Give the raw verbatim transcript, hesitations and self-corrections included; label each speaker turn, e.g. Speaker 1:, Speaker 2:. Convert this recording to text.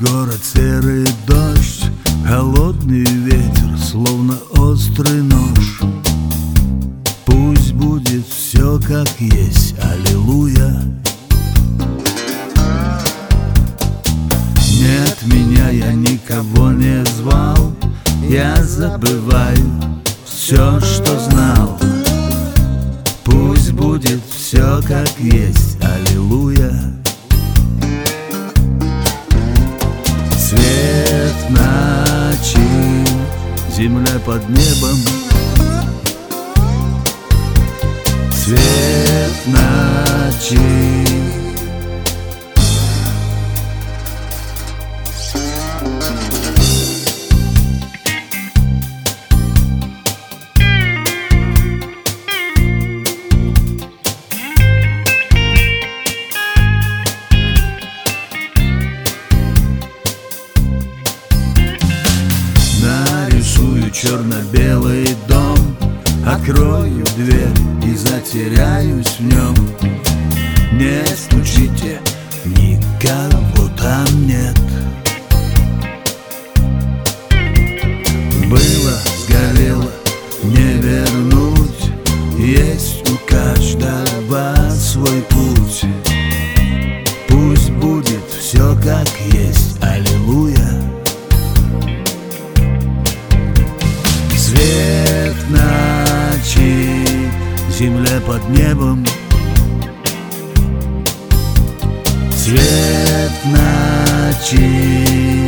Speaker 1: город серый дождь, холодный ветер, словно острый нож. Пусть будет все как есть, аллилуйя. Нет, меня я никого не звал, я забываю все, что знал. Пусть будет все как есть, аллилуйя. Свет ночи, земля под небом. Свет ночи. Нарисую черно-белый дом, открою дверь и затеряюсь в нем. Не стучите, никого там нет. Было, сгорело, не вернуть. Есть у каждого свой путь. Пусть будет все как есть, аллилуйя. Свет ночи, земля под небом. Свет ночи.